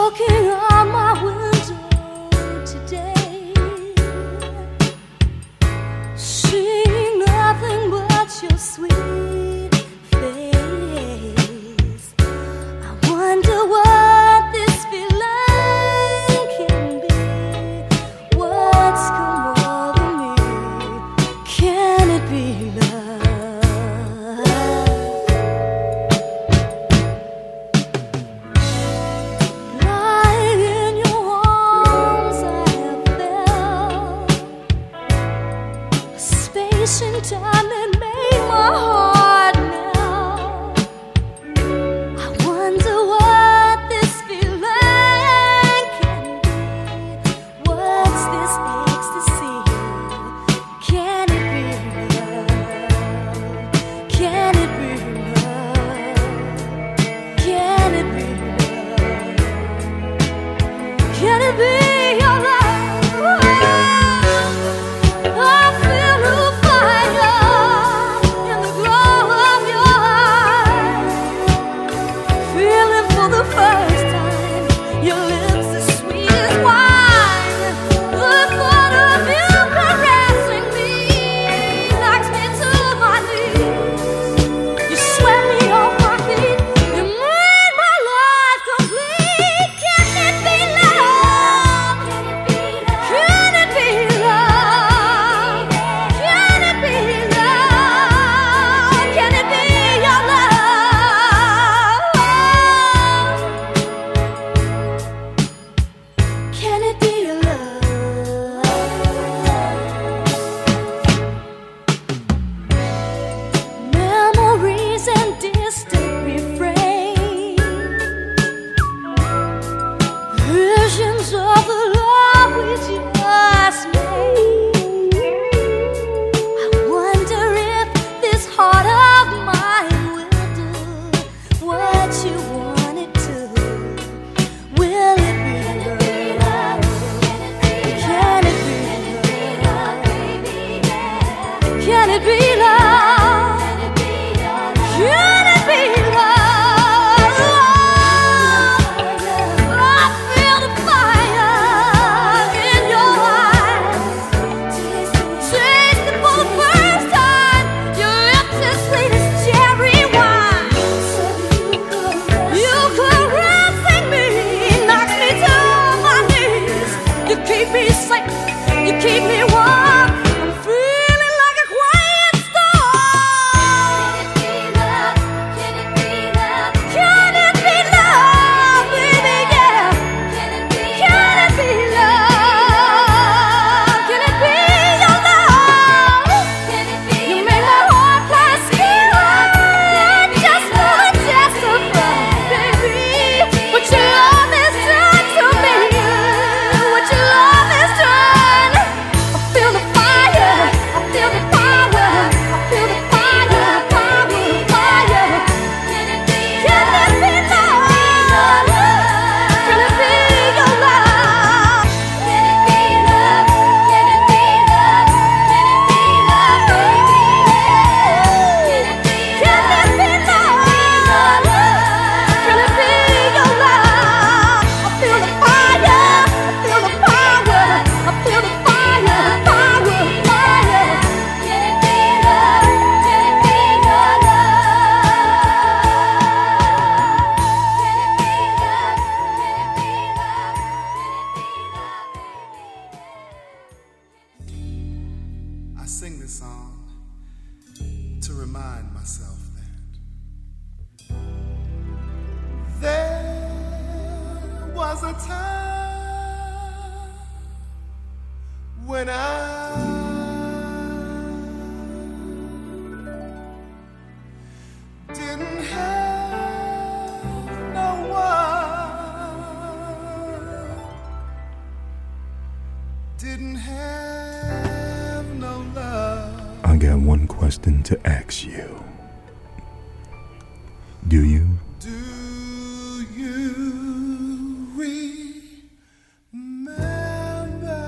looking out my window today, seeing nothing but your sweet face. I wonder what this feeling can be. What's come over me? Can it be love? Time and made my heart melt. I wonder what this feeling can be. What's this ecstasy? Can it be love? Can it be love? Can it be love? Can it be your love? Can it be love? Can it be love? I feel the fire in your eyes. Tasted for the first time your lips as sweet as cherry wine. You caressing me knocks me to my knees. You keep me safe, you keep me warm. I sing this song to remind myself that there was a time when I didn't have no one, didn't have no love. I got one question to ask you. Do you? Do you remember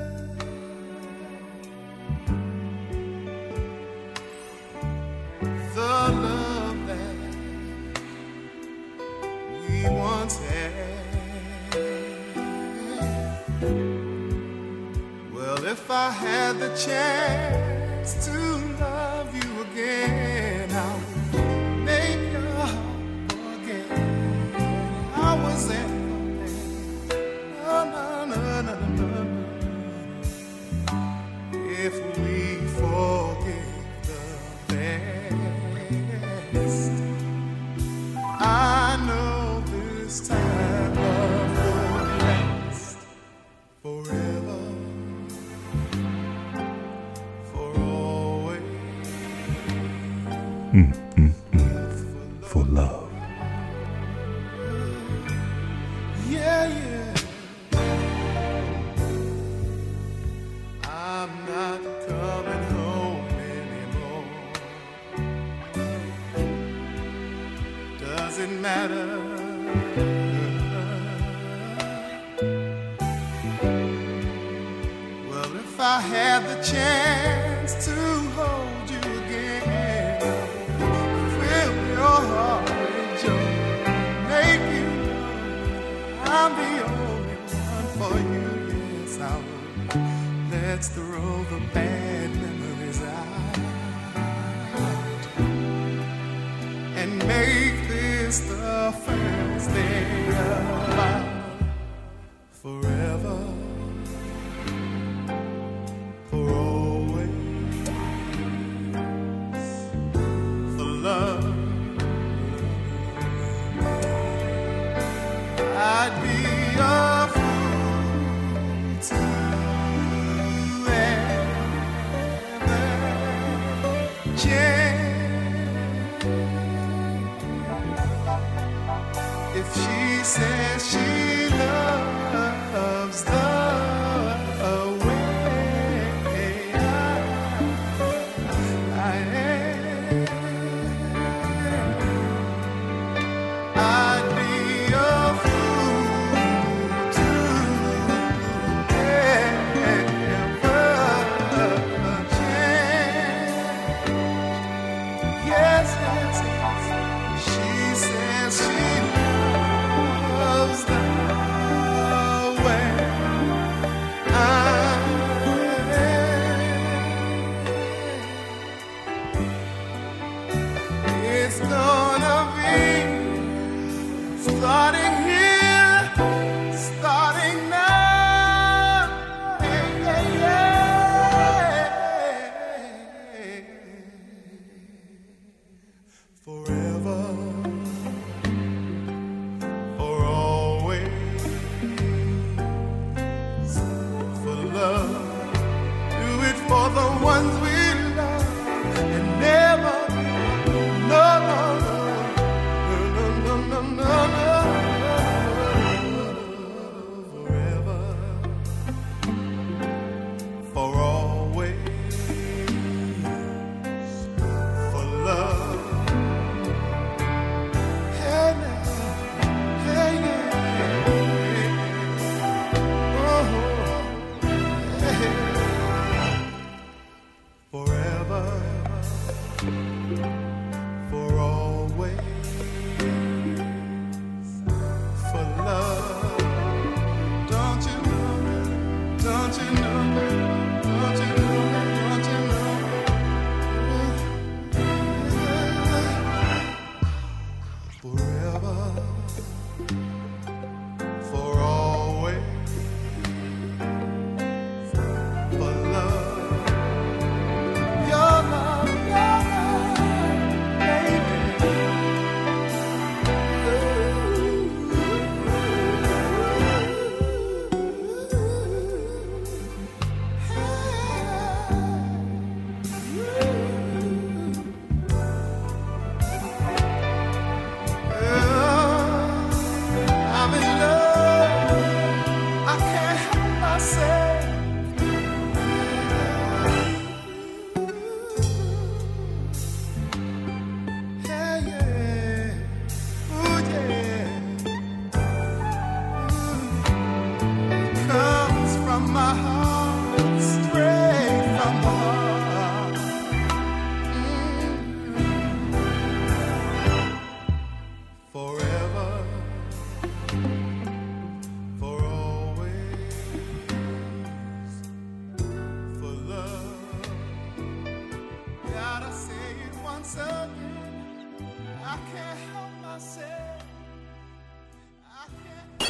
the love that we once had? had the chance to love you again, I would make your heart forget I was there. No, no, no, no, no. If we forgive the past, I know this time love will last forever, for always. For love. Yeah, yeah. I'm not coming home anymore. Doesn't matter. Well, if I had the chance to hold you again, fill your heart with joy, make you know I'm the only one for you. Yes, I would. Let's throw the bad memories out and make this the first day of our forever, for always, for love. I'd be a fool to ever change if she says she loves the way I am. I'd be a fool to ever change. Yes, yes, yes. She says she loves the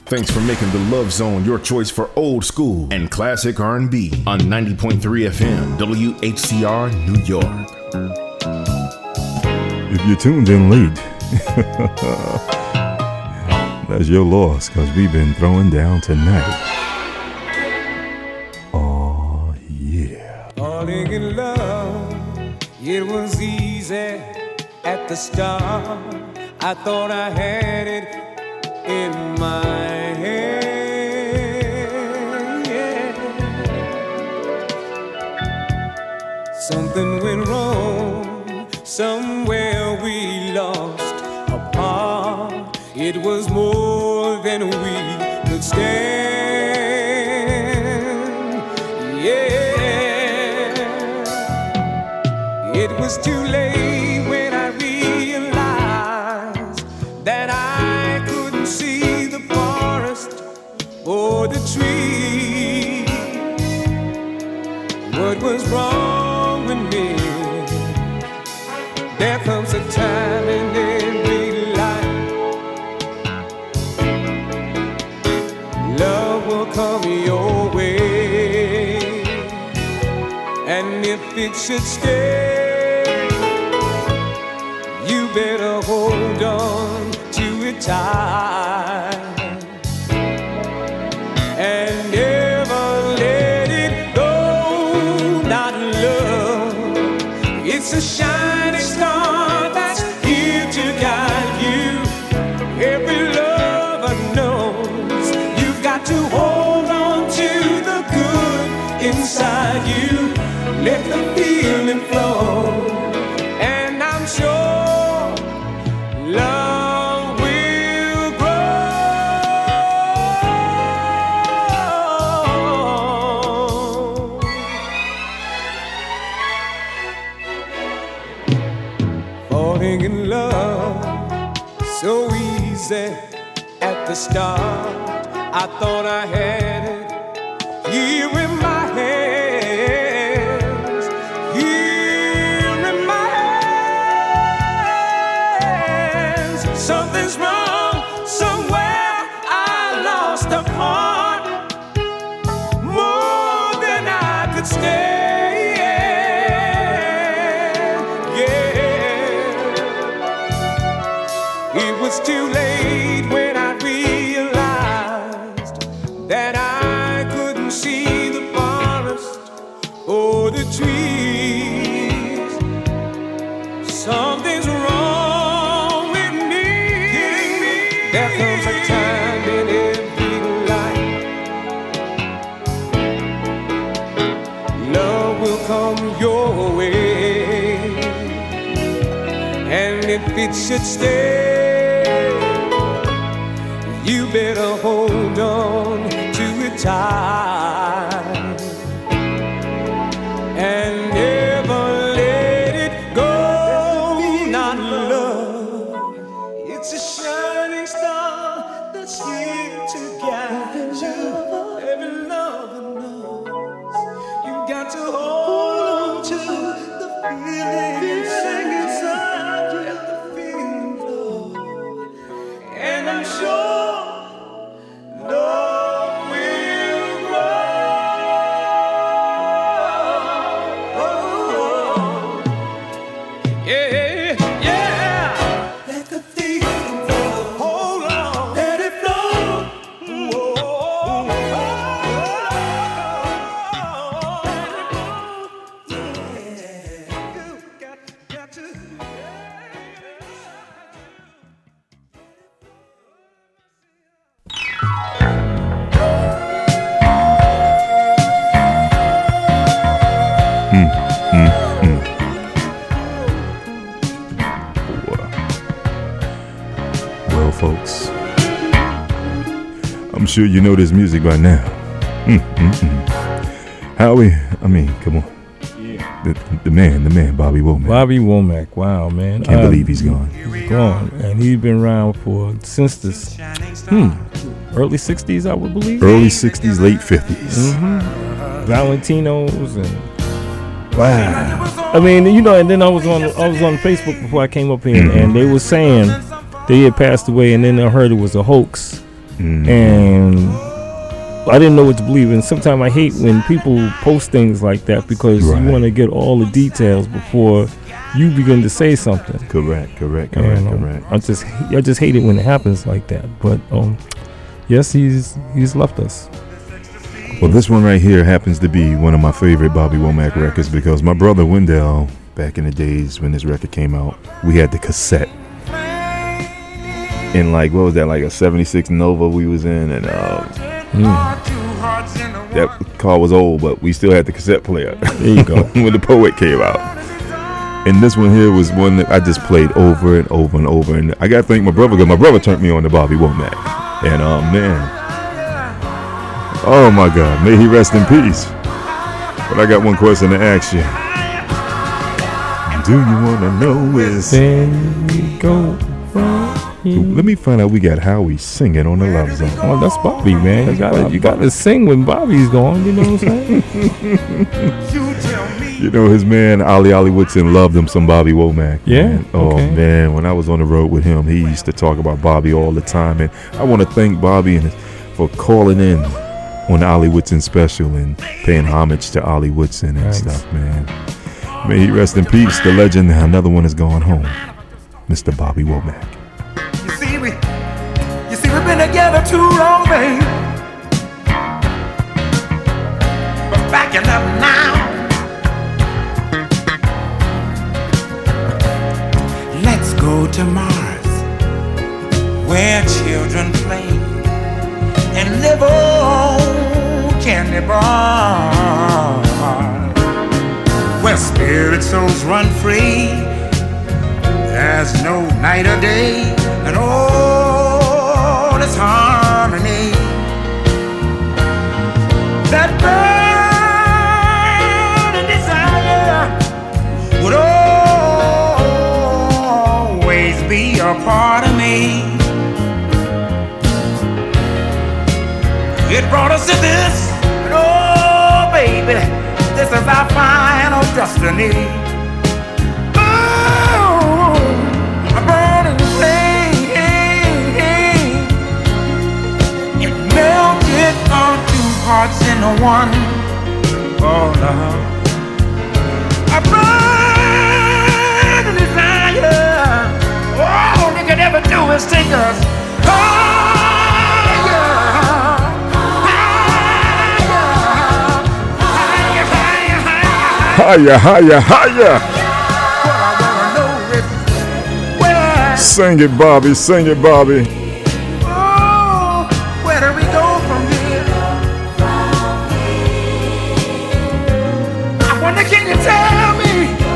Thanks for making the Love Zone your choice for old school and classic R&B on 90.3 FM, WHCR, New York. If you're tuned in late, that's your loss, because we've been throwing down tonight. Oh, yeah. Falling in love, it was easy at the start. I thought I had it in my hand, yeah. Something went wrong, somewhere we lost a part. It was more than we could stand, yeah. It was too late when I realized that I couldn't see the forest or the tree. What was wrong with me? There comes a time in every life love will come your way, and if it should stay, you better hold on to it tight and never let it go. Not love, it's a shining star that's here to guide you. Every lover knows you've got to hold on to the good inside you. Let the feeling flow, and I'm sure love will grow. Falling in love, so easy at the start. I thought I had it here in my hands, here in my hands. Something's wrong somewhere. I lost a part, more than I could stand, yeah. It was too late when I realized that I couldn't see the forest or the trees. Something's wrong with me. There comes a time in every life love will come your way, and if it should stay, you better hold on to it tight and never let it go. Not love, it's a shining star that's here to guide you. Every lover knows you got to hold on to the feeling inside you. Let the feeling flow, and I'm sure love will grow. Yeah, yeah. Let the feeling flow. Hold on. Let it flow. Whoa. Yeah. You got to. Well, folks, I'm sure you know this music by now. Howie, I mean, come on. Yeah. The man, Bobby Womack. Bobby Womack, wow, man. Can't believe he's gone. He's gone. And he's been around since the early 60s, I would believe. Early 60s, late 50s. Valentinos and wow. I mean, you know, and then I was on Facebook before I came up here, and they were saying they had passed away, and then I heard it was a hoax. and I didn't know what to believe. And sometimes I hate when people post things like that because you want to get all the details before you begin to say something. Correct. I just hate it when it happens like that. But yes, he's left us. Well, this one right here happens to be one of my favorite Bobby Womack records because my brother Wendell, back in the days when this record came out, we had the cassette. And like, what was that, like a 76 Nova we was in, and that car was old, but we still had the cassette player. There you go. When the Poet came out. And this one here was one that I just played over and over and over. And I gotta thank my brother, because my brother turned me on to Bobby Womack. And man, oh my God, may he rest in peace. But I got one question to ask you. Do you wanna know is then we go from here. Let me find out. We got Howie singing on the Love Zone. Oh, that's Bobby, man. You gotta sing when Bobby's gone. You know what I'm saying? You know, his man Ollie Woodson loved him some Bobby Womack. Yeah. Man. Oh man, when I was on the road with him, he used to talk about Bobby all the time, and I want to thank Bobby for calling in on the Ollie Woodson special and paying homage to Ollie Woodson and stuff, man. May he rest in peace. The legend. Another one has gone home. Mr. Bobby Womack. You see, we've been together too long, babe. But backing up now. Let's go to Mars, where children play and live on candy bars, where spirit souls run free. There's no night or day, and all is harmony. That burning desire would always be a part of me. It brought us to this, and oh baby, this is our final destiny. Hearts in one, oh love. I burn a desire. All they could ever do is take us higher, higher, higher, higher, higher. What I wanna know is where. Sing it, Bobby. Sing it, Bobby. Oh, where do we go from here? Can you tell me?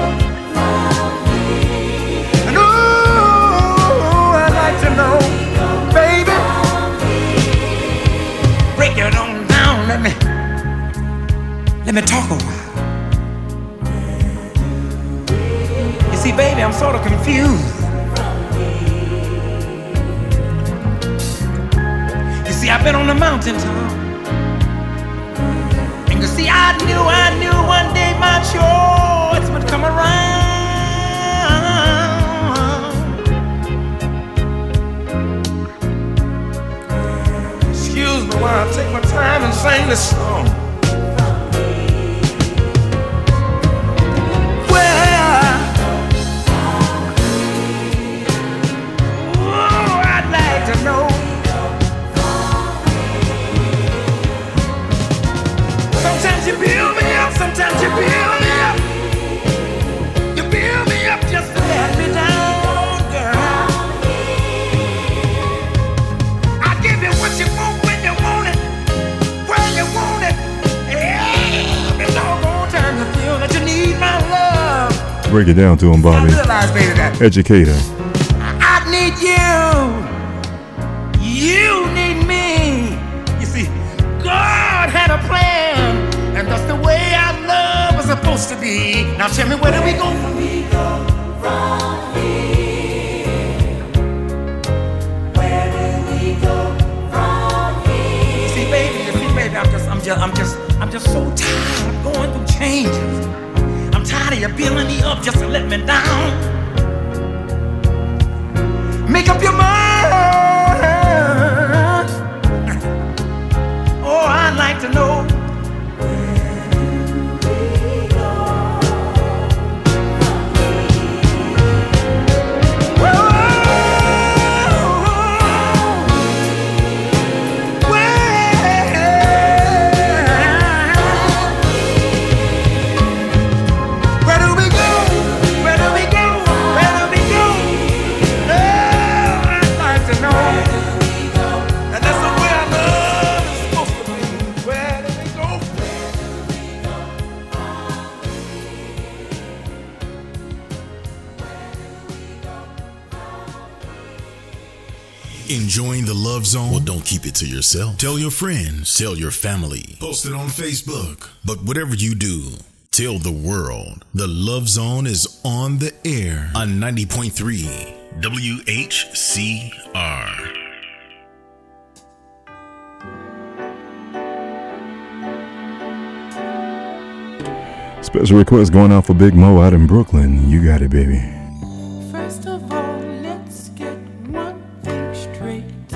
And ooh, I'd like to know, baby. Break it on down, let me talk a while. You see, baby, I'm sort of confused. You see, I've been on the mountaintop. You see, I knew one day my choice would come around. Excuse me while I take my time and sing this song. Well, oh, I'd like to know. Sometimes you build me up, sometimes you build me up. You build me up just to let me down, girl. I'll give you what you want when you want it, where you want it. Every doggone time you feel that you need my love. Break it down to him, Bobby. I realize, baby, that Educator. I need you. You need me. You see, God had a plan. And that's the way our love was supposed to be. Now tell me, where do we go from here? Where do we go from here? You see, baby, I'm just so tired of going through changes. I'm tired of you building me up just to let me down. Make up your mind. Enjoying the Love Zone? Well, don't keep it to yourself. Tell your friends. Tell your family. Post it on Facebook. But whatever you do, tell the world. The Love Zone is on the air on 90.3 WHCR. Special request going out for Big Mo out in Brooklyn. You got it, baby. First of all, let's get one thing straight.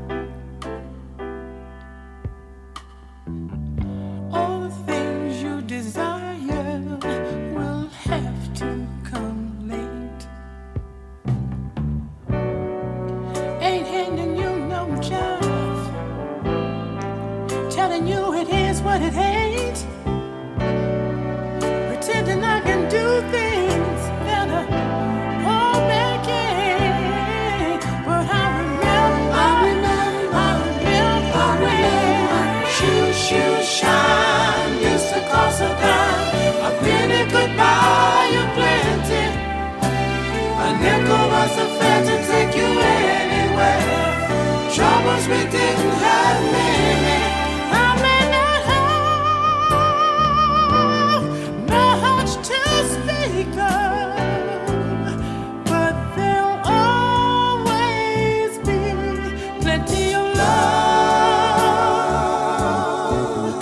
All the things you desire will have to come late. Ain't handing you no job, telling you it is what it ain't. Pretending I can do things that a poor man can't. But I remember when shoe shine used to cost a dime. A penny could buy you plenty. A nickel was a fare to take you anywhere. Troubles we didn't have many. I may not have much to speak of, but there'll always be plenty of love.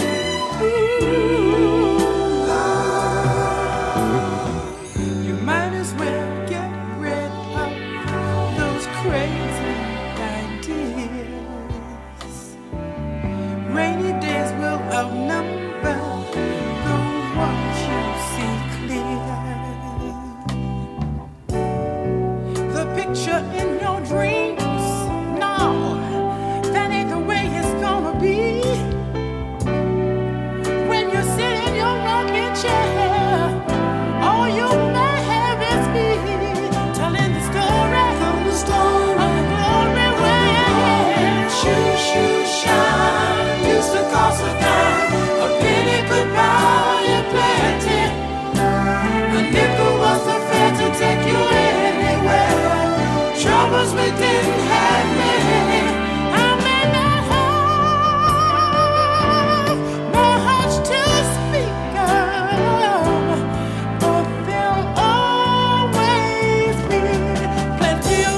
You might as well get rid of those crazy ideas. Rainy days will outnumber the ones you see clear. The picture in your dreams, no, that ain't the way it's gonna be. When you sit in your rocking chair, all you may have is me telling the story of the glory when shoe shine used to cost a dime. A penny could buy you plenty. A nickel was the fare to take you anywhere. Troubles we didn't have many. I may not have much to speak of, but there'll always be plenty of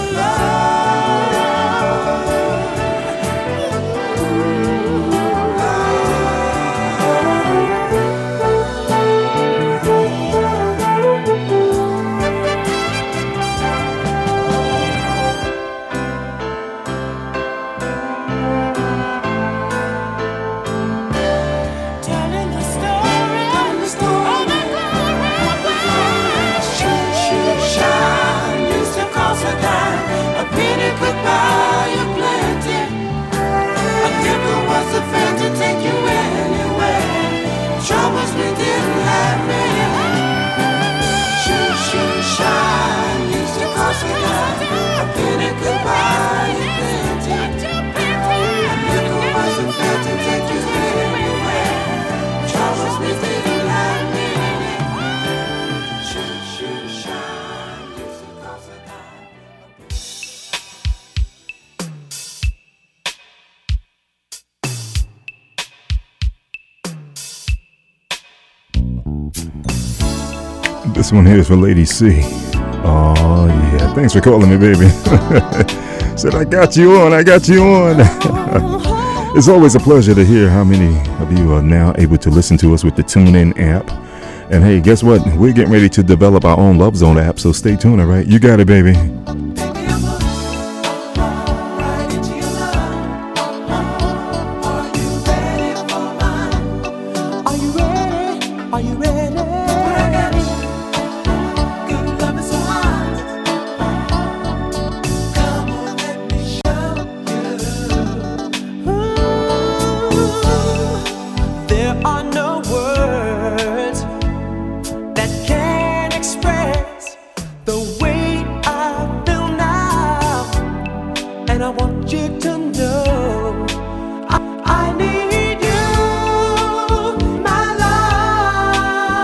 telling the story of the glory when shoe shine used to cost a dime. A penny could buy you plenty. A nickel was a fare to take you anywhere. Troubles we didn't have many. Shoe shine used to cost a dime. A penny could buy you plenty. A nickel was a fare to take you anywhere. Troubles we didn't have many. Shoe shine used to cost a dime. This one here is for Lady C. Oh, yeah. Thanks for calling me, baby. Said, I got you on. It's always a pleasure to hear how many of you are now able to listen to us with the TuneIn app. And hey, guess what? We're getting ready to develop our own Love Zone app, so stay tuned, all right? You got it, baby. Are you ready? Good love is so hot. Come on, let me show you. There are no words that can express the way I feel now, and I want you to know I need you, my love.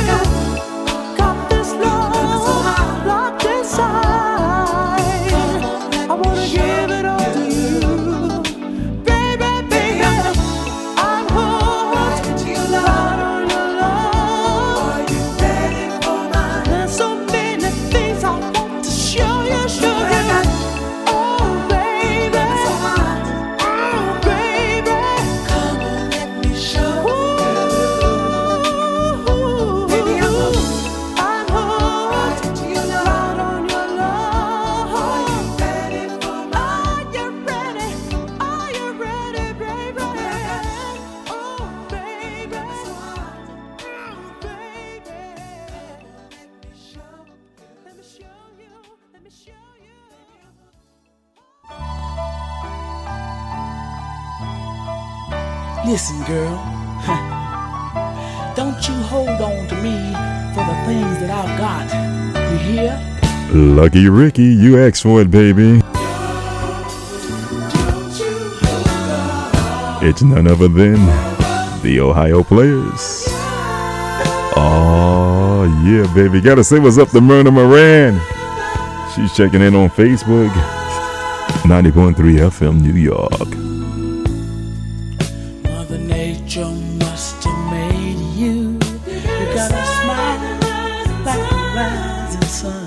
Listen, girl, don't you hold on to me for the things that I've got. You hear? Lucky Ricky, you asked for it, baby. It's none other than the Ohio Players. Oh, yeah, baby. Gotta say what's up to Myrna Moran. She's checking in on Facebook. 90.3 FM, New York. Mother Nature must have made you. You got a smile like the rising sun.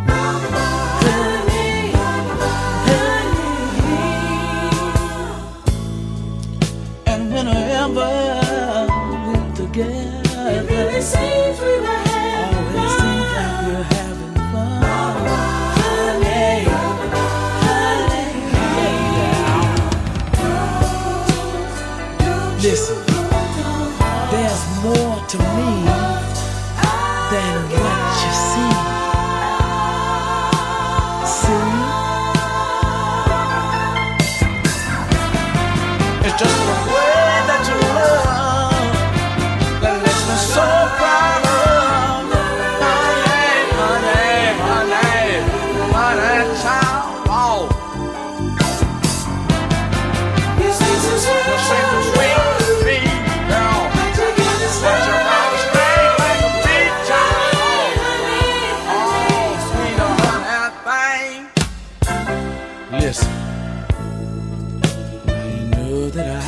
And whenever we're together, it really seems we were always seems like we're having fun. Listen, there's more to me than what you see. See? It's just the way that you love that makes me so proud of. Honey, child. Oh. You seem so sweet. You seem so sweet. Listen, now you know that I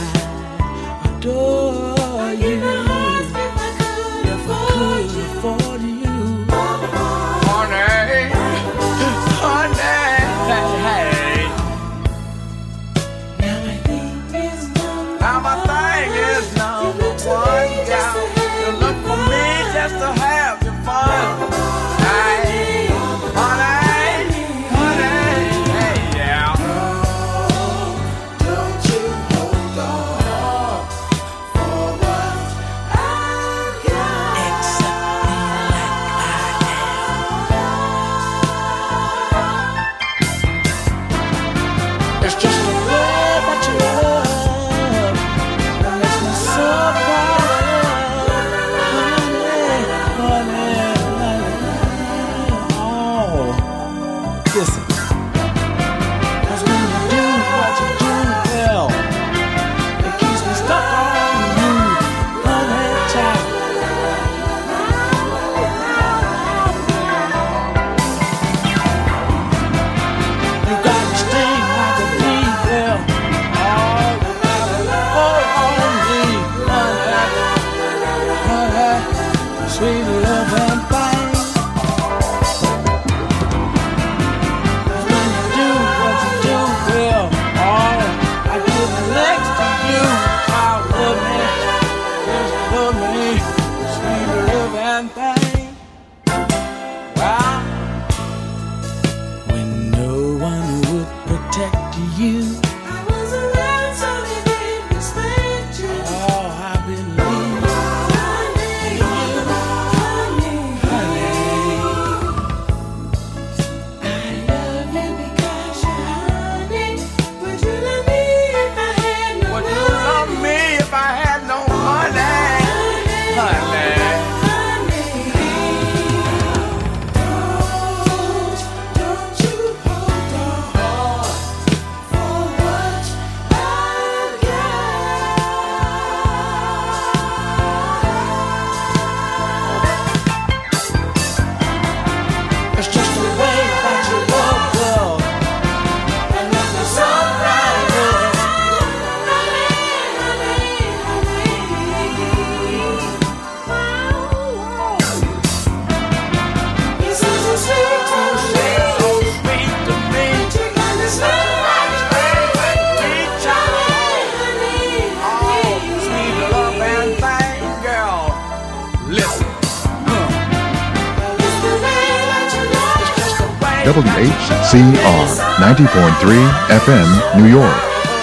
adore you. If I could afford you, honey, hey. Now my thing is number one, yeah. You look for me just to have your fun. Hey, honey. Listen, 'cause when you do what you do well, it keeps me stuck on you, honey child. You got me sting like a bee, well, hold on me, honey, sweet love and thing. When no one would protect you, I was around so they didn't respect you. Oh, I believe in you. WHCR 90.3 FM, New York.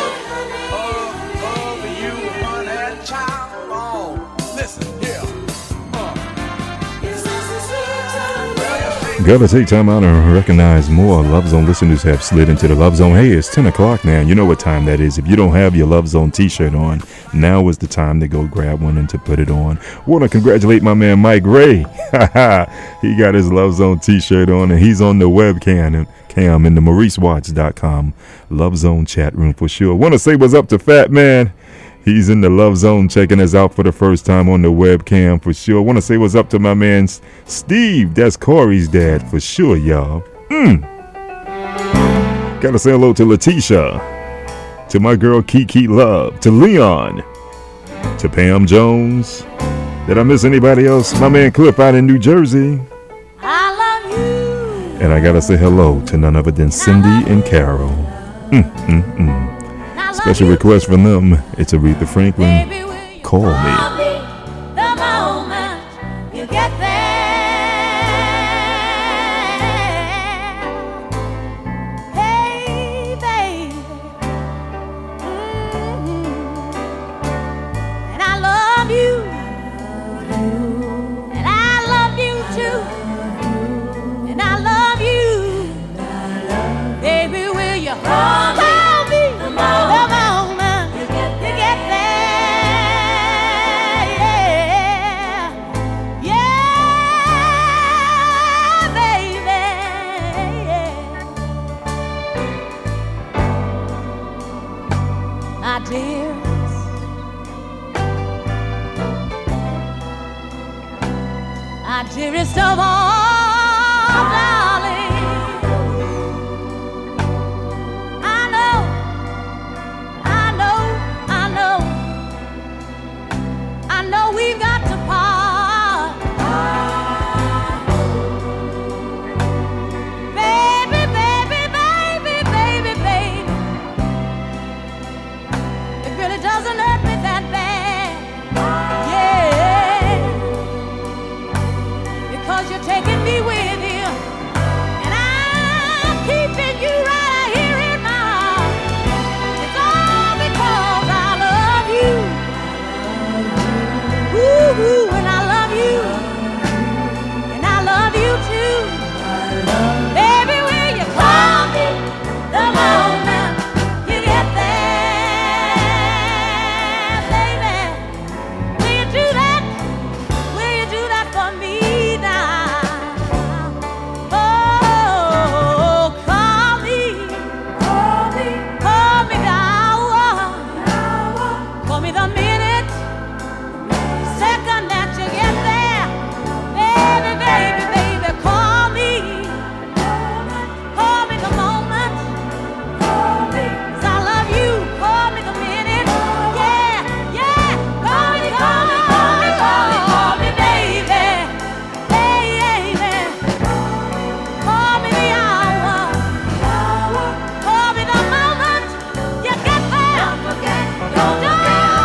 Gotta take time out and recognize more Love Zone listeners have slid into the Love Zone. Hey, it's 10 o'clock now. You know what time that is. If you don't have your Love Zone t-shirt on, now is the time to go grab one and to put it on. Want to congratulate my man Mike Ray. He got his Love Zone t-shirt on, and he's on the webcam in the MauriceWatts.com Love Zone chat room for sure. Want to say what's up to Fat Man. He's in the Love Zone checking us out for the first time on the webcam for sure. Want to say what's up to my man Steve. That's Corey's dad for sure, y'all. Gotta say hello to Letitia, to my girl Kiki Love, to Leon, to Pam Jones. Did I miss anybody else? My man Cliff out in New Jersey. I love you. And I gotta say hello to none other than Cindy and Carol. Special request from them. It's Aretha Franklin. Baby, will you Call me. the moment you get there? Hey, baby. And I love you. And I love you too. And I love you. Baby, will you hold me? The moment you get there, yeah, yeah, baby. My dearest, my dearest of all, darling. I know we've got to part. Baby, baby, baby, baby, baby. It really doesn't hurt me that bad. Yeah. Because you're taking me with you. And I'm keeping you right here in my heart. It's all because I love you. Ooh, and I love you, and I love you too. Baby, will you call me the moment you get there, baby? Will you do that? Will you do that for me now? Oh, call me the hour, call me the minute. Second that you get there, baby, baby, baby, call me the moment, 'cause I love you, call me the minute, yeah, yeah, call me, baby, hey, baby, call me the hour, call me the moment you get there, don't forget about me,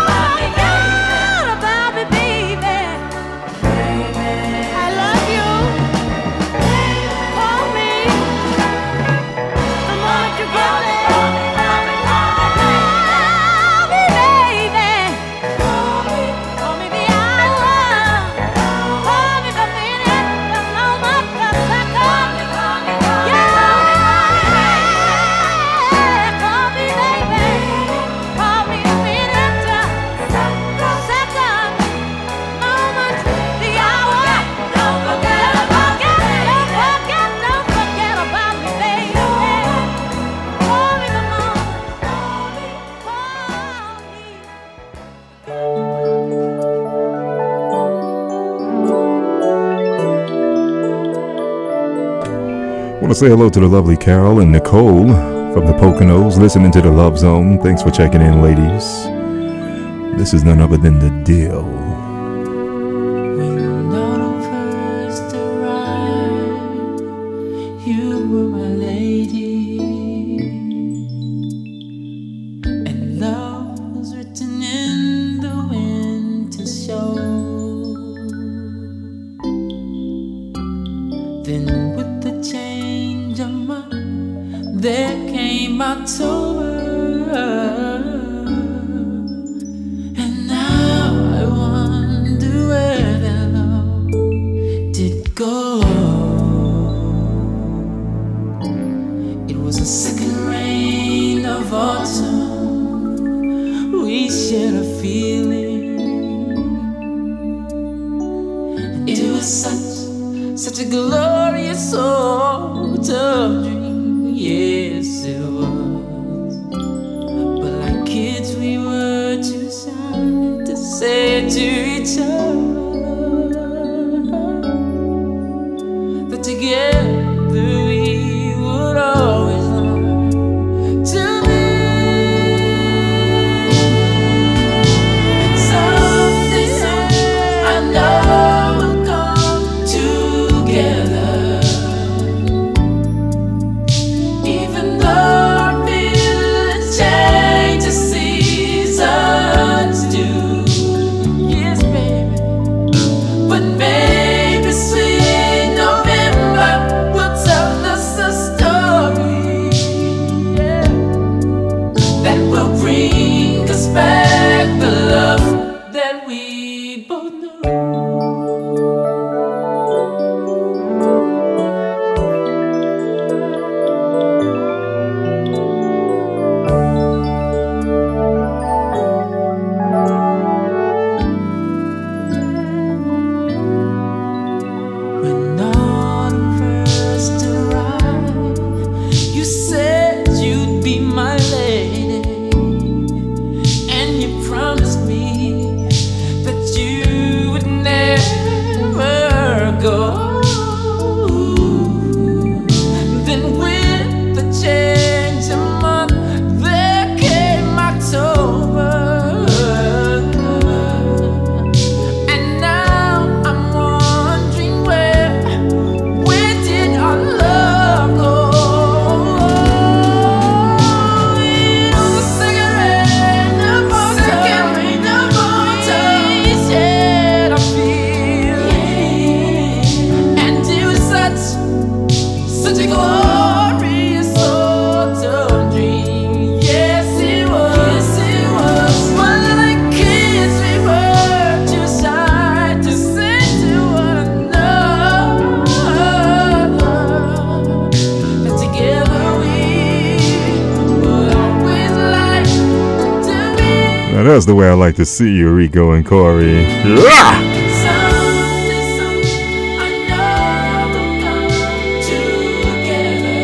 baby. I love you. Call me the moment you get there. Call me, baby. Call me the hour. Call me the minute, the moment, the second. Yeah. Call me, baby. Call me the minute, the second. Moment, the hour. Don't forget about me, don't forget about me, baby. Call me the moment, call me. Want to say hello to the lovely Carol and Nicole from the Poconos, listening to the Love Zone. Thanks for checking in, ladies. This is none other than The Deal. When autumn first arrived, you were my lady, and love was written in the winter show. Then with the change of October. And now I wonder where that love did go. It was a second rain of autumn. We shared a feeling. It was such a glorious autumn dream. Yes, it was. But like kids, we were too shy to say to each other that together we would always learn to be. Someday, I know we'll come together. Even though our feelings change as seasons do. Yes, baby. But maybe sweet November will tell us a story, yeah, that will bring us back the love that we both knew. When autumn first arrived, you said you'd be my lady, and you promised me that you would never go. Then with the change of month, there came October. And now I'm wondering where did our love go? It was the second rain of autumn. We shared our feelings. And it was such a glorious autumn dream. Yes, it was. But like kids, we were too shy to say to one another that together we would always like to be. Now that's the way I like to see you, Rico and Corey. Yeah! Someday, I know we'll come together.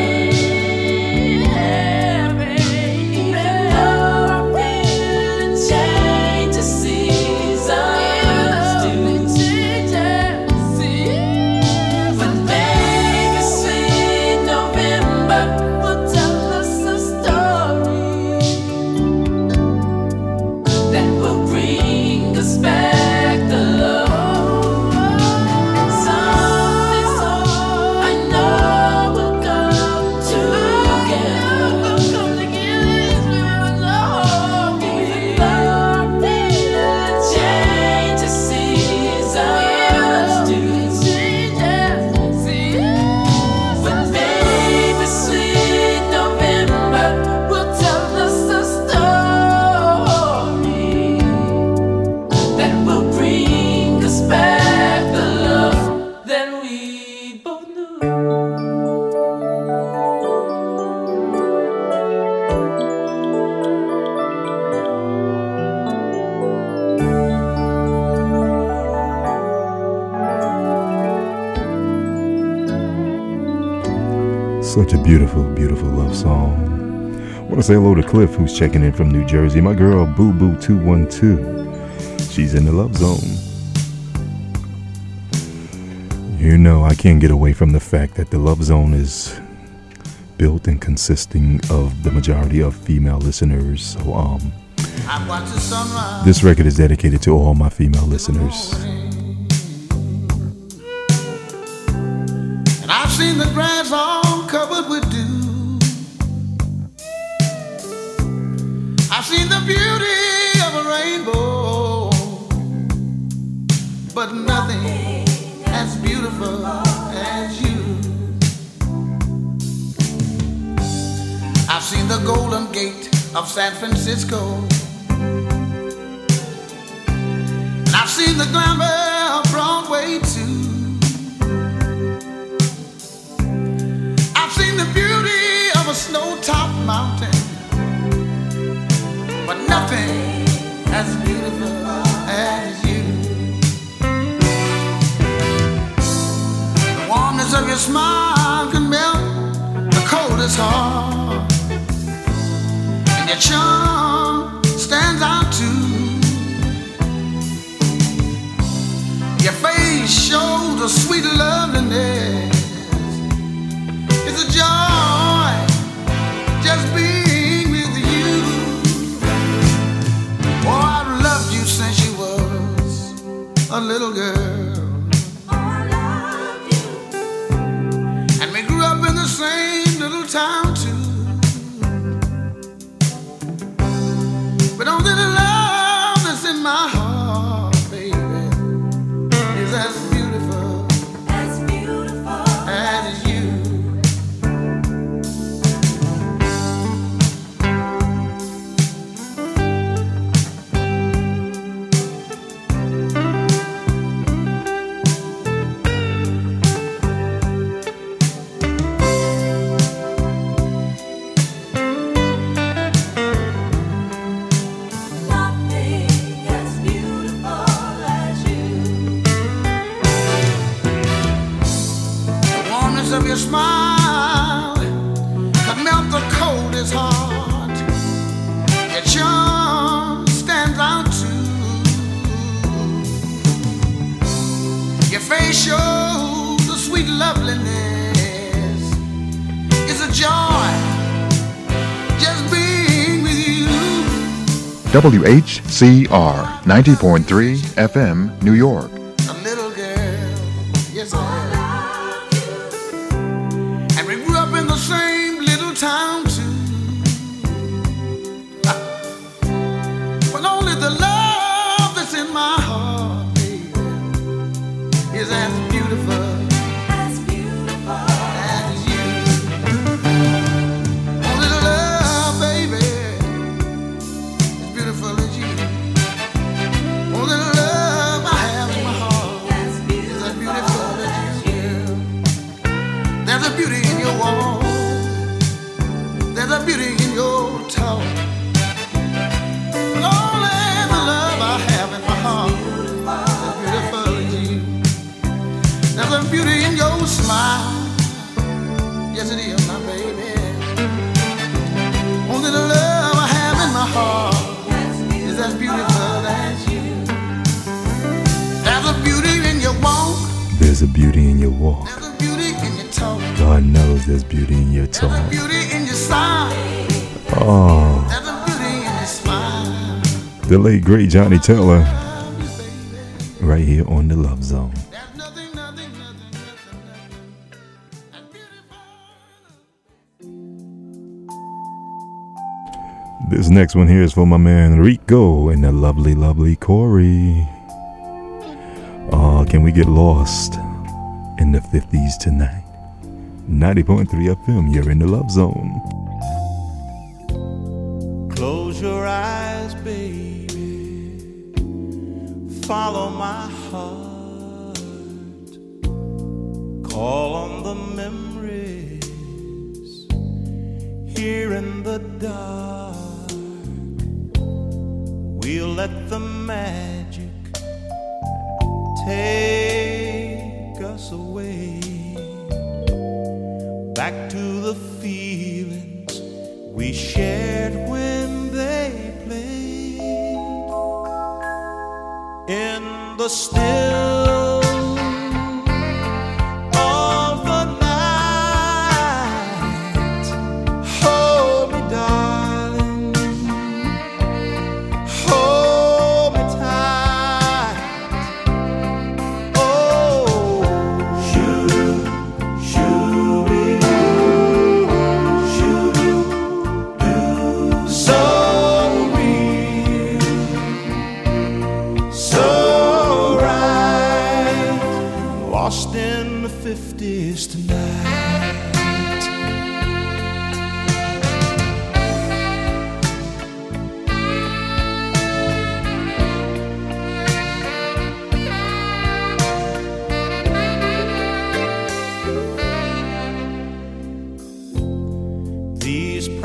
Yeah, baby. Even though our feelings change as seasons do. But maybe sweet November will tell us a story that will bring us back the love. Someday, I know we'll come together. Even though our feelings change as seasons do. But maybe sweet November will tell us a story that will bring us back the love that we both knew. Such a beautiful, beautiful love song. I want to say hello to Cliff, who's checking in from New Jersey. My girl, Boo Boo 212. She's in the love zone. You know, I can't get away from the fact that the love zone is built and consisting of the majority of female listeners. So, I watch the sunrise. this record is dedicated to all my female listeners. And I've seen the grass all covered with dew. I've seen the beauty of a rainbow, but nothing as beautiful as you. I've seen the Golden Gate of San Francisco. And I've seen the glamour of Broadway too. I've seen the beauty of a snow-topped mountain, but nothing as beautiful as you. The warmness of your smile can melt the coldest heart, and your charm stands out too. Your face shows a sweet loveliness. It's a joy just being with you. Oh, I've loved you since you was a little girl. Oh, I love you. And we grew up in the same little town too. But only the love that's in my heart, baby, is as beautiful as you. Nothing as beautiful as you. The warmness of your smile could melt the coldest heart. Your charm stands out too. Your face shows the sweet loveliness. It's a joy just being with you. WHCR 90.3 FM, New York. A little girl, yes I am. And we grew up in the same little town too. But only the love that's in my heart, baby, is as beautiful As beautiful. as you. Only the love, baby, is beautiful as you. Only the love I have in my heart As is as beautiful as you. There's a beauty in your walk. There's a beauty in your talk. But only the love I have in my heart is as beautiful as you. There's a beauty in your smile. Yes, it is, my baby. Only the love I have in my heart is as beautiful as you. There's a beauty in your walk. There's a beauty in your walk. There's a beauty in your talk. God knows there's beauty in your There's a talk. beauty in your sigh. Oh, There's a beauty in your smile. the late great Johnny Taylor, right here on the Love Zone. There's nothing, nothing, nothing, nothing, nothing as beautiful. This next one here is for my man Rico and the lovely, lovely Corey. Oh, can we get lost in the 50s tonight? 90.3 FM, you're in the Love Zone. Close your eyes, baby. Follow my heart. Call on the memories here in the dark. We'll let the magic take us away back to the feelings we shared when they played in the still of the night. Hold me, darling, hold me tight. Oh, shoo, shoo, so real, so right, lost in the 50s tonight.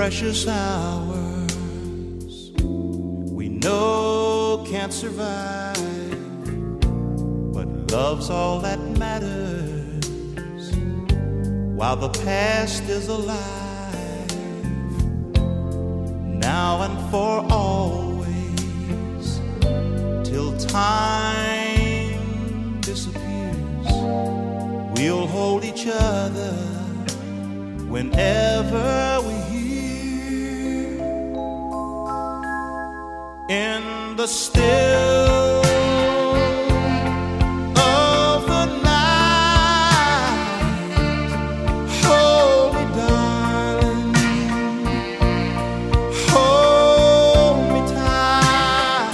precious hours we know can't survive, but love's all that matters while the past is alive. Now and for always, till time disappears, we'll hold each other whenever we hear in the still of the night. Hold me, darling, hold me tight.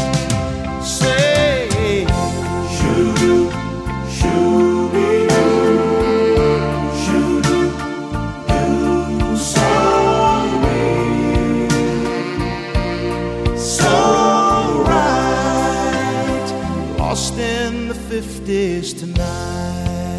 Say, shoo, shoo, lost in the 50s tonight.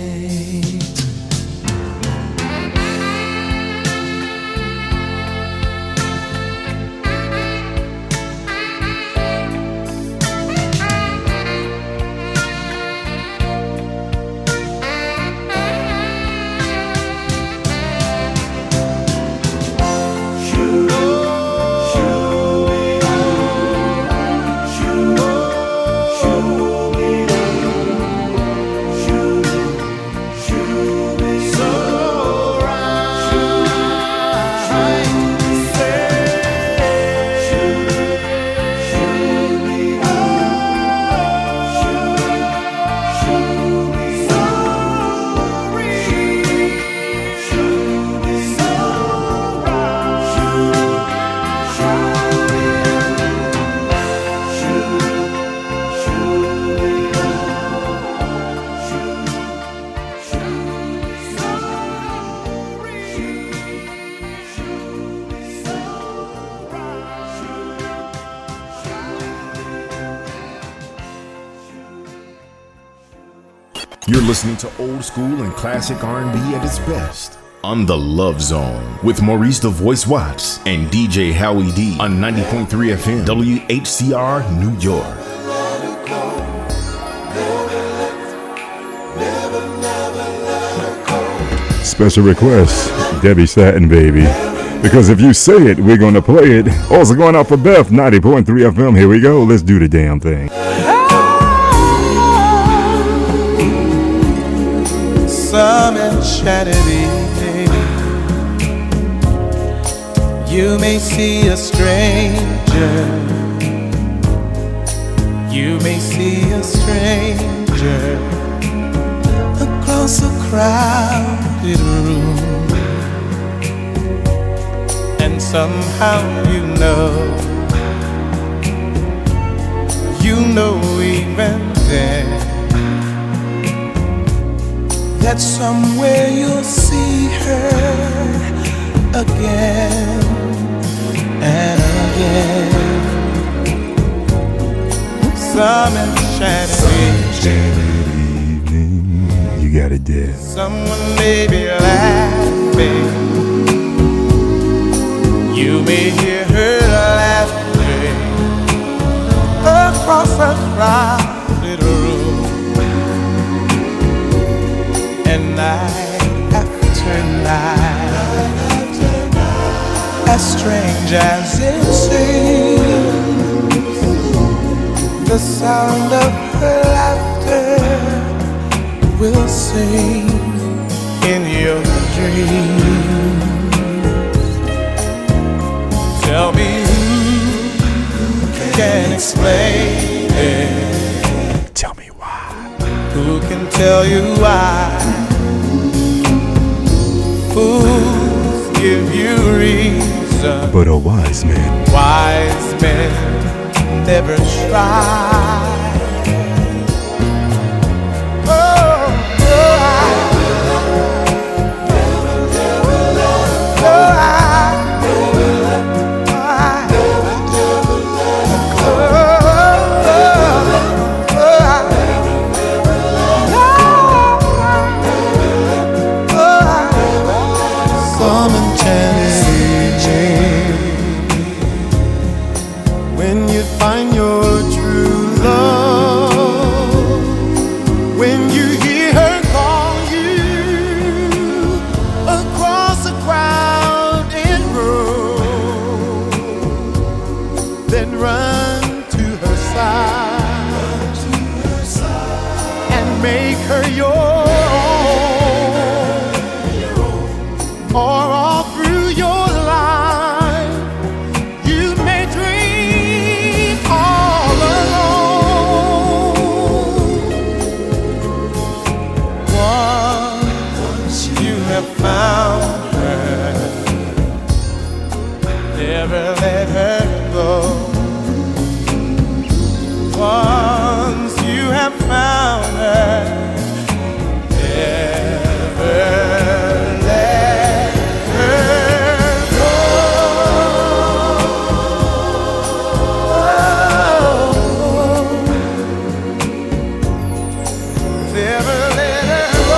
You're listening to old school and classic R&B at its best on The Love Zone with Maurice the Voice Watts and DJ Howie D on 90.3 FM WHCR New York. Special request, Debbie Satin, baby. Because if you say it, we're going to play it. Also going out for Beth, 90.3 FM. Here we go. Let's do the damn thing. Some enchanted evening, you may see a stranger. You may see a stranger across a crowded room, and somehow you know even then, that somewhere you'll see her again and again. Some enchanted evening, you got it there. Someone may be laughing. You may hear her laughing across a crowded room. And night after night, as strange as it seems, the sound of her laughter will sing in your dreams. Tell me who can explain it? Tell me why. Who can tell you why? Fools give you reason, But a wise man, wise men never try. Some enchanted make her your own. Or all through your life, you may dream all alone. Once you have found her, never let her go. Once you have found her, never let her go. Never let her go.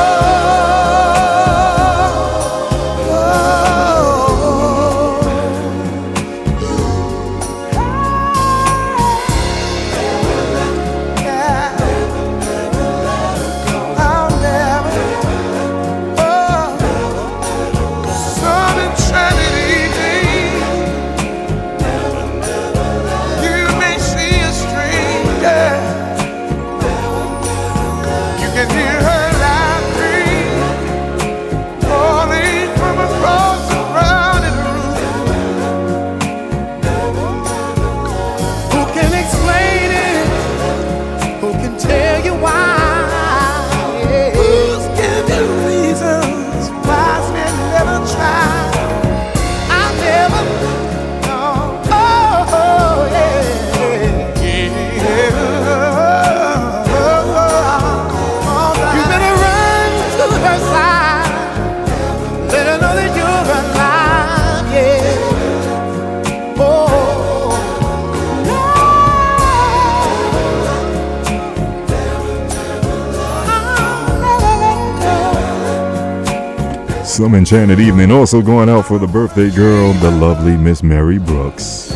Some enchanted evening also going out for the birthday girl, the lovely Miss Mary Brooks.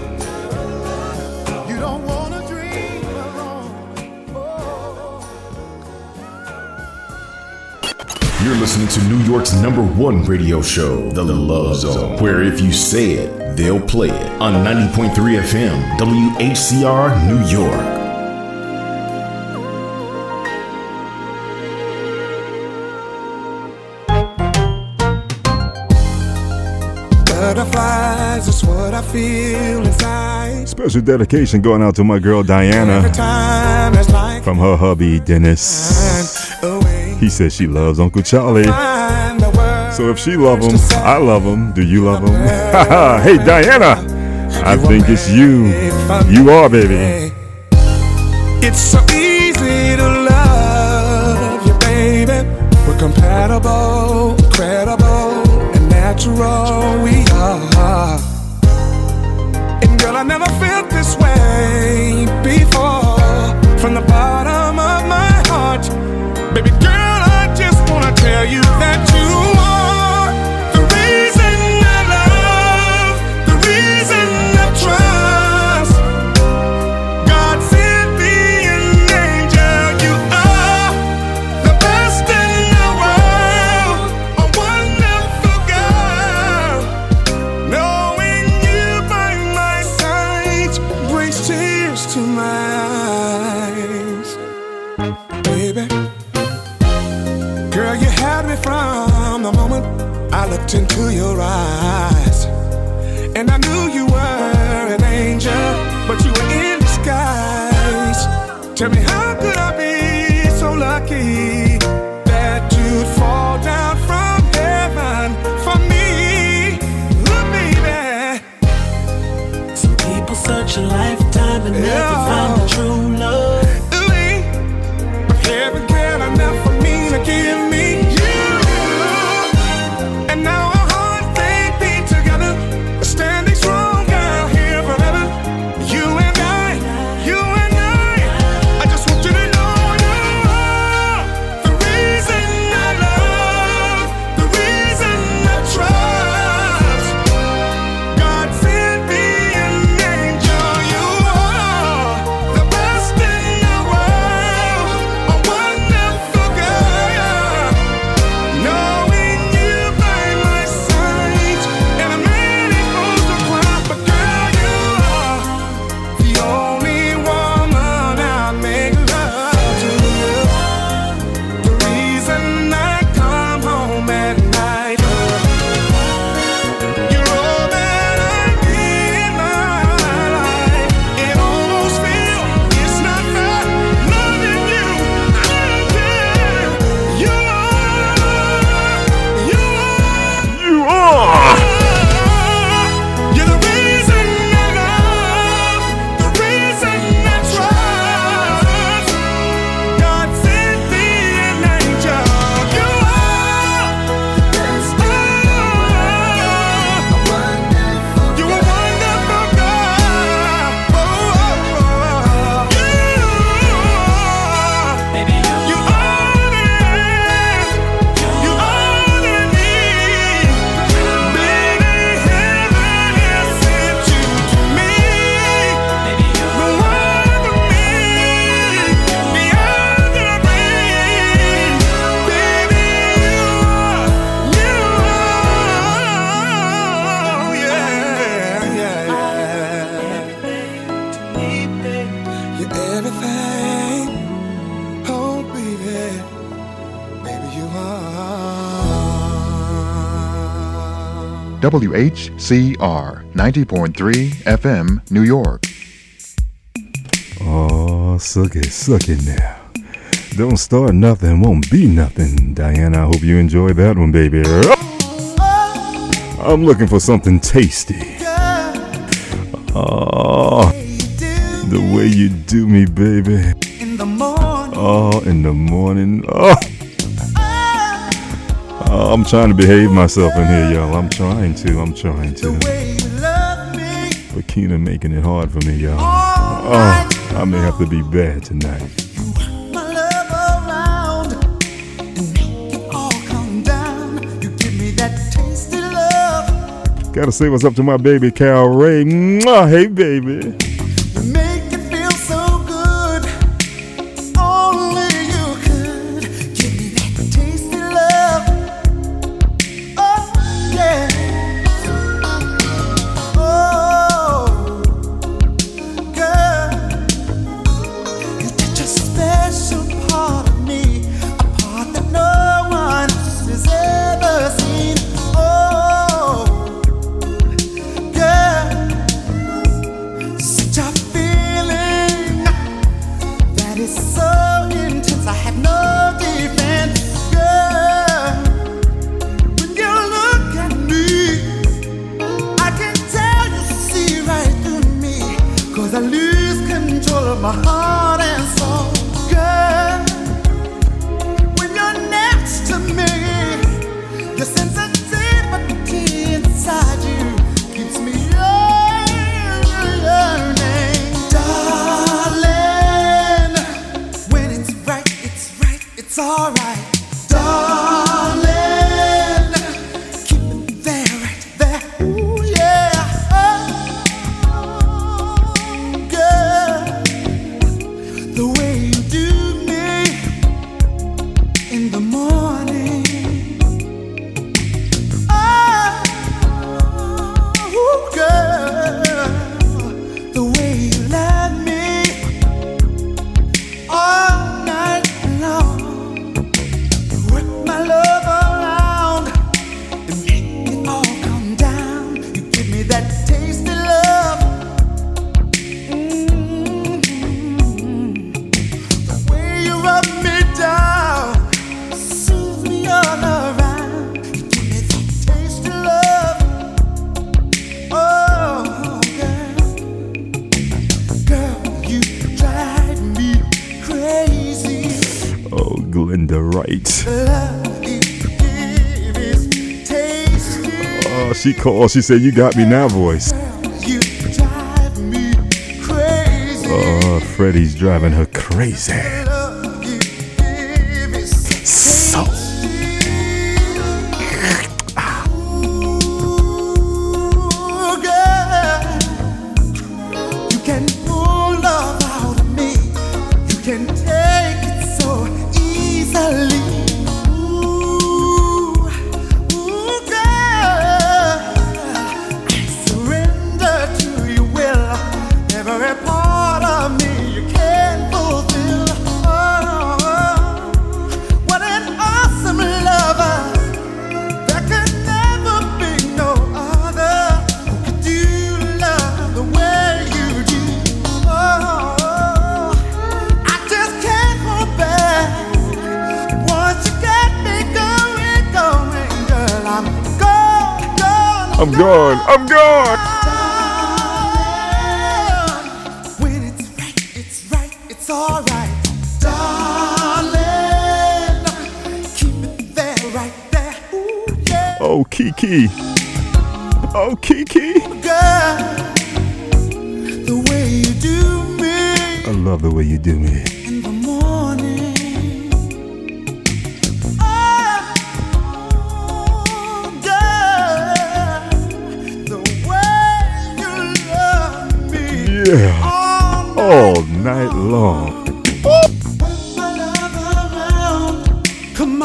You don't wanna dream alone. You're listening to New York's #1 radio show, The Love Zone, where if you say it, they'll play it on 90.3 FM, WHCR, New York. Butterflies is what I feel inside. Special dedication going out to my girl Every Diana time it's like from her hubby Dennis. away. He says she loves Uncle Charlie. Find the words So if she love him, to say. I love him. Do you love him? Hey Diana, I think it's you. You are, baby. It's so easy to love you, baby. We're compatible, credible, and natural. We are. And girl, I never felt this way before. From the bottom of my heart, baby girl, I just wanna tell you that you are the reason I love, the reason I trust. God sent me an angel. You are the best in the world, a wonderful girl. Knowing you by my side brings tears to my eyes, baby. Girl, you had me from the moment I looked into your eyes, and I knew you were an angel, but you were in disguise. Tell me, how could I be so lucky that you'd fall down from heaven for me? Look, baby. Some people search a lifetime and never find the true love. But heaven can enough for me to give me you. And now our hearts, they beat together, standing strong out here forever. You and I, you and I just want you to know you are the reason I love. WHCR 90.3 FM, New York. Oh, suck it now. Don't start nothing, won't be nothing. Diana, I hope you enjoyed that one, baby. I'm looking for something tasty. Oh, the way you do me, baby. Oh, in the morning. Oh, I'm trying to behave myself in here, y'all. I'm trying to. But Keena making it hard for me, y'all. Oh, I may have to be bad tonight. Gotta say what's up to my baby Cal Ray. Mwah, hey, baby. Make it feel so good. Only you could give me that tasty love. Oh, yeah. Oh, girl, you touch a special part of me, a part that no one else has ever seen. Oh, such a feeling that is so intense, I have no defense. Girl, when you look at me, I can tell you see right through me, 'cause I lose control of my heart and soul. Girl, when you're next to me, the sensitivity inside you keeps me yearning. Darling, when it's right, it's alright. Darling, keep it there, right there. Ooh, yeah. Oh, girl, the way you do me in the morning. Oh, girl, the way you love me all night long. You work my love around and make it all come down. You give me that tasty love. The way you rub me down, soothe me all around. You give me that tasty love. Oh, girl, you drive me crazy. Oh, Glenda Wright. Love you give is tasty. Oh, she called. She said, "You got me now, voice." You drive me crazy. Oh, Freddie's driving her crazy. Love you give is So. Ooh, girl, you can pull love out of me. You can take it so easily. Ooh, girl, I surrender to your will. Every part of me you can fulfill. Oh, what an awesome lover. There could never be no other who could do love the way you do. Oh, I just can't hold back. Once you get me going, girl, I'm gone. I'm gone. When it's right, it's alright. Darling, keep it there, right there. Ooh, yeah. Oh, Kiki. Oh, Kiki. Girl, the way you do me I love the way you do me. in the morning. Oh, girl, the way you love me Yeah. All night long. Work my love around. Come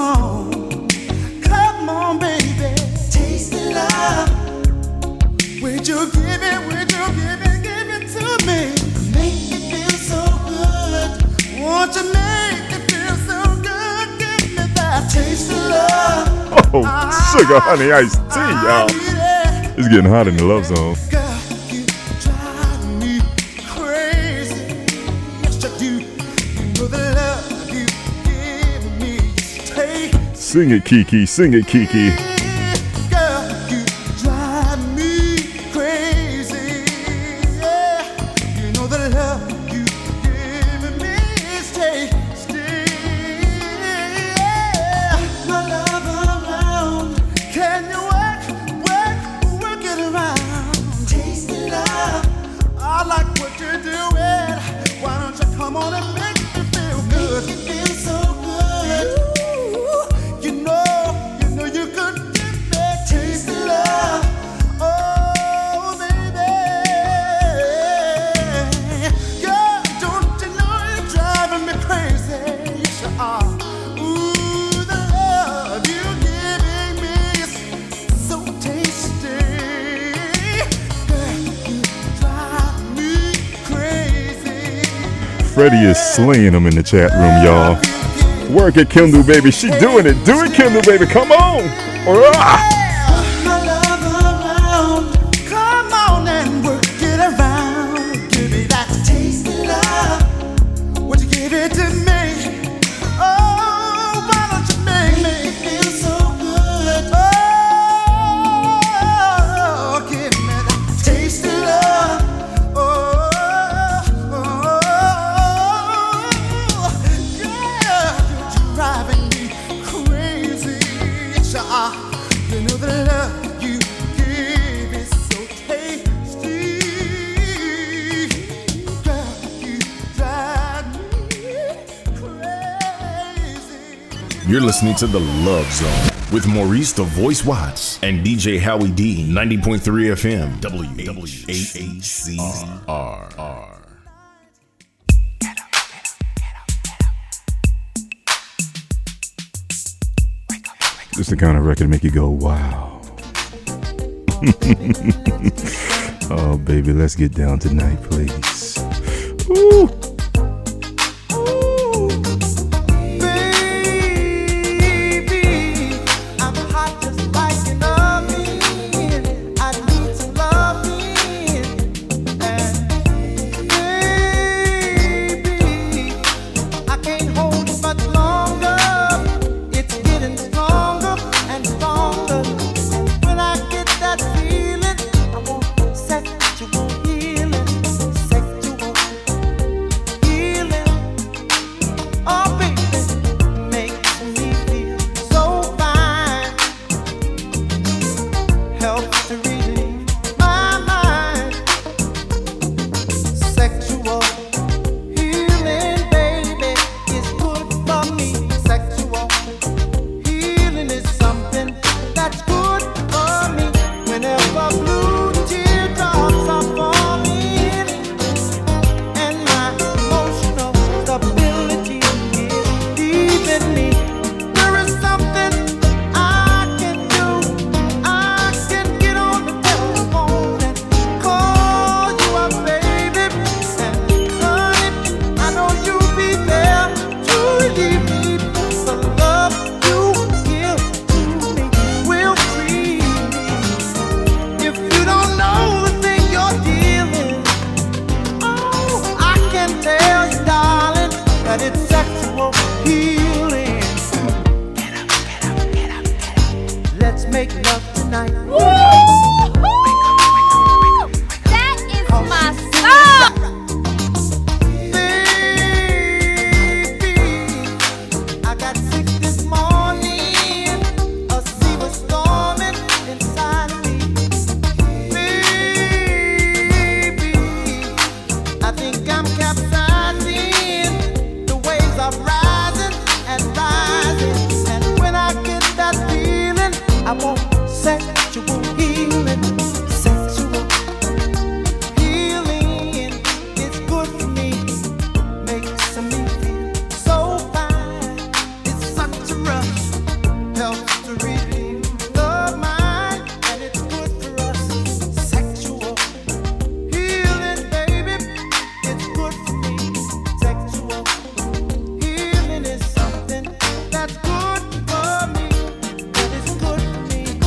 on, baby. Taste the love. Would you give it to me? Make it feel so good. Won't you make it feel so good? Give me that taste of love. Oh, sugar honey iced tea, y'all. I need it. It's getting hot in the Love Zone. Girl, you drive me crazy. Yes, you do. You know the love you give me take. Sing it, Kiki. Sing it, Kiki. Girl, you drive me crazy. Yeah, you know the love you give me is tasty. Yeah, my love around. Can you work it around? Tasty love. I like what you're doing. Why don't you come on and make me feel good? Make me feel so good. You know you could give me tasty love. Oh, baby. Girl, don't you know you're driving me crazy? Yes, you are. Ooh, the love you're giving me is so tasty. Girl, you drive me crazy. Freddie is slaying them in the chat room, y'all. Work it, Kendall, baby. She doing it. Do it, Kendall, baby. Come on. Hurrah! My love around. Come on and work it around. Give me that tasty love. Would you give it to me? Oh, why don't you make me feel so good? Oh, give me that tasty love. Yeah, you're driving me crazy. Yes, you are. You know the love you give is so tasty. Girl, you drive me crazy. You're listening to The Love Zone with Maurice the Voice Watts and DJ Howie D, 90.3 FM, WHACR. It's the kind of record to make you go, wow. Oh, baby, let's get down tonight, please. Woo. Baby, I'm hot just like an oven. I need some loving. And baby, I can't hold it much longer. It's getting stronger and stronger. When I get that feeling, I want sexual healing, sexual healing. Oh, baby, makes me feel so fine. Helps to relieve my mind. Sexual healing, baby, is good for me. Sexual healing is something that's good for me. Whenever blue teardrops are falling and my emotional stability is leaving me, there is something I can do. I can get on the telephone and call you up, baby. And honey, I know you'll be there to relieve me. The love you give to me will free me. If you don't know the thing you're dealing, oh, I can tell you, darling, that it's sexual healing. Let's make love tonight. That is my song. Baby, I got sick this morning. A sea was storming inside of me. Baby, I think I'm capsizing. The waves are rising and rising. And when I get that feeling, I want sexual healing. Sexual healing is good for me. Makes me feel so fine. It's such a rush. Helps to relieve the mind. And it's good for us. Sexual healing, baby. It's good for me. Sexual healing is something that's good for me. That is good for me.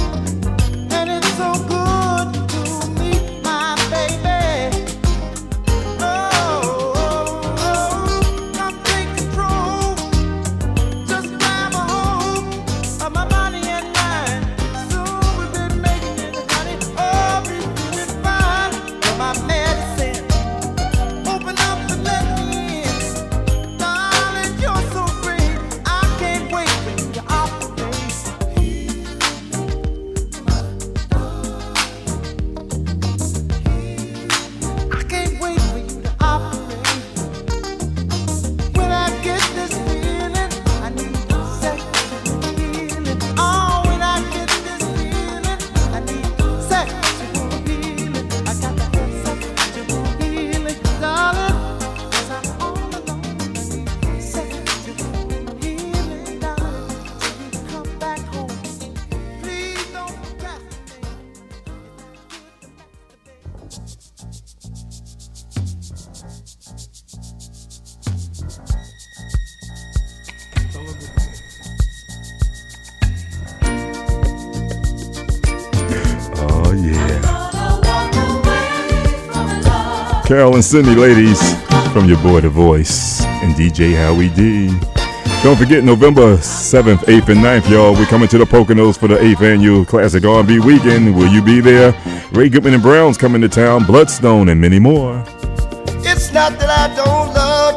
Carol and Sydney, ladies, from your boy The Voice and DJ Howie D. Don't forget November 7th, 8th, and 9th, y'all. We're coming to the Poconos for the 8th annual Classic R&B Weekend. Will you be there? Ray Goodman and Brown's coming to town, Bloodstone, and many more. It's not that I don't love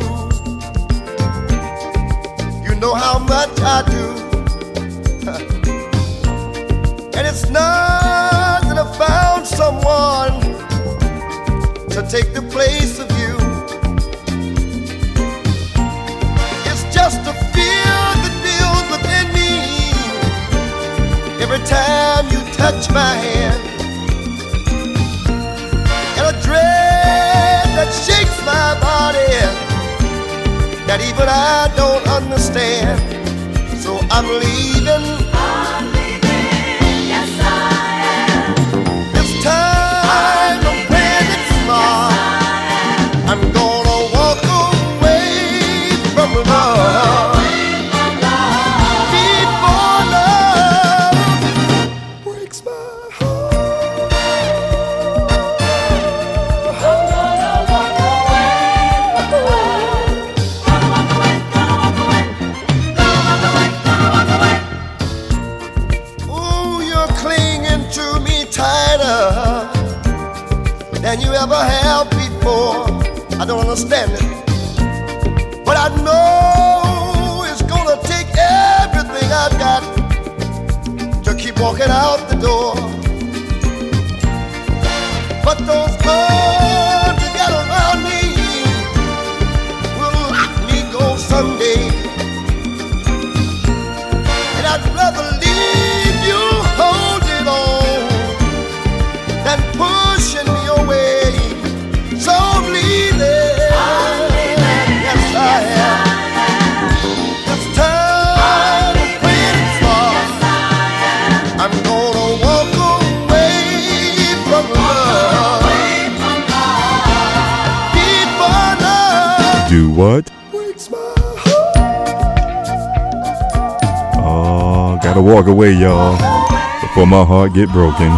you. You know how much I do. And it's not that I found someone to take the place of you. It's just a fear that builds within me every time you touch my hand, and a dread that shakes my body that even I don't understand. So I'm leaving. I'm gonna walk away from love. Before love breaks my heart. I'm gonna walk away. Ooh, you're clinging to me tighter than you ever have before. I don't understand it, but I know it's gonna take everything I've got to keep walking out the door. But those arms you got around me will let me go someday, and I'd rather leave you holding on than pushing me away. So I'm leaving. Yes, I am. It's time to quit and start. I'm gonna walk away from love. Before love. Do what? Breaks my heart. Oh, gotta walk away, y'all, before my heart get broken.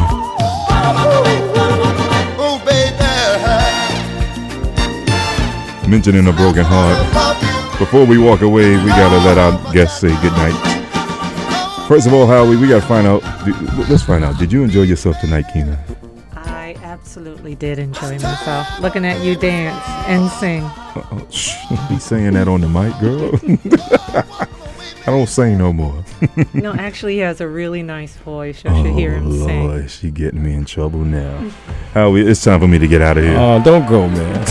Mentioning a broken heart. Before we walk away, we gotta let our guests say goodnight. First of all, Howie, we gotta find out. Let's find out. Did you enjoy yourself tonight, Keena? I absolutely did enjoy myself. Looking at you dance and sing. Don't be saying that on the mic, girl. I don't sing no more. No, actually, he has a really nice voice. You should hear him sing. Lord, she getting me in trouble now. Howie, it's time for me to get out of here. Oh, don't go, man.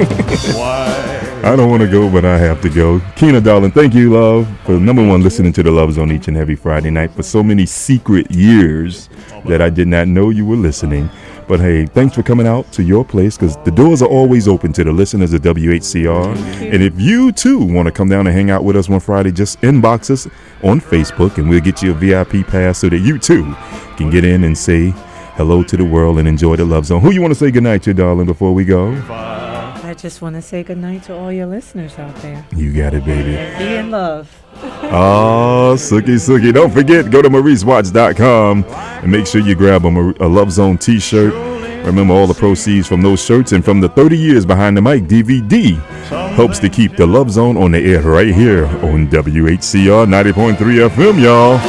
I don't want to go, but I have to go. Keena, darling, thank you, love, for number one, listening to The Love Zone each and every Friday night for so many secret years that I did not know you were listening. But hey, thanks for coming out to your place, because the doors are always open to the listeners of WHCR. And if you too want to come down and hang out with us one Friday, just inbox us on Facebook and we'll get you a VIP pass so that you too can get in and say hello to the world and enjoy the Love Zone. Who you want to say goodnight to, darling, before we go? I just want to say goodnight to all your listeners out there. You got it, baby. Be in love. Oh, Sookie. Don't forget, go to MauriceWatts.com and make sure you grab a Love Zone t-shirt. Remember, all the proceeds from those shirts and from the 30 Years Behind the Mic DVD helps to keep the Love Zone on the air right here on WHCR 90.3 FM, y'all.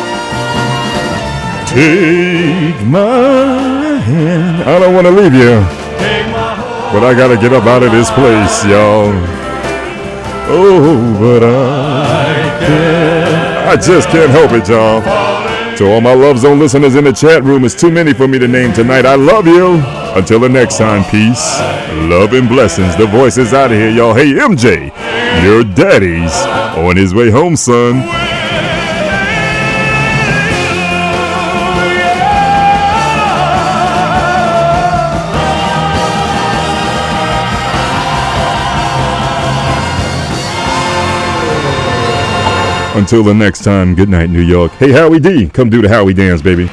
Take my hand. I don't want to leave you, but I got to get up out of this place, y'all. Oh, but I just can't help it, y'all. To all my Love Zone listeners in the chat room, it's too many for me to name tonight. I love you. Until the next time, peace, love, and blessings. The Voice is out of here, y'all. Hey, MJ, your daddy's on his way home, son. Until the next time, good night, New York. Hey, Howie D, come do the Howie dance, baby.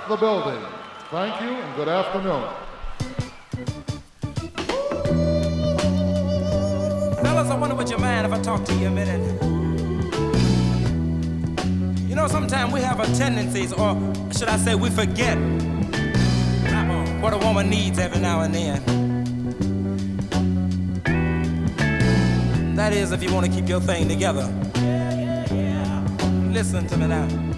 the building. Thank you and good afternoon. Fellas, I wonder would you mind if I talk to you a minute? You know, sometimes we have a tendencies, or should I say we forget what a woman needs every now and then. That is, if you want to keep your thing together. Listen to me now.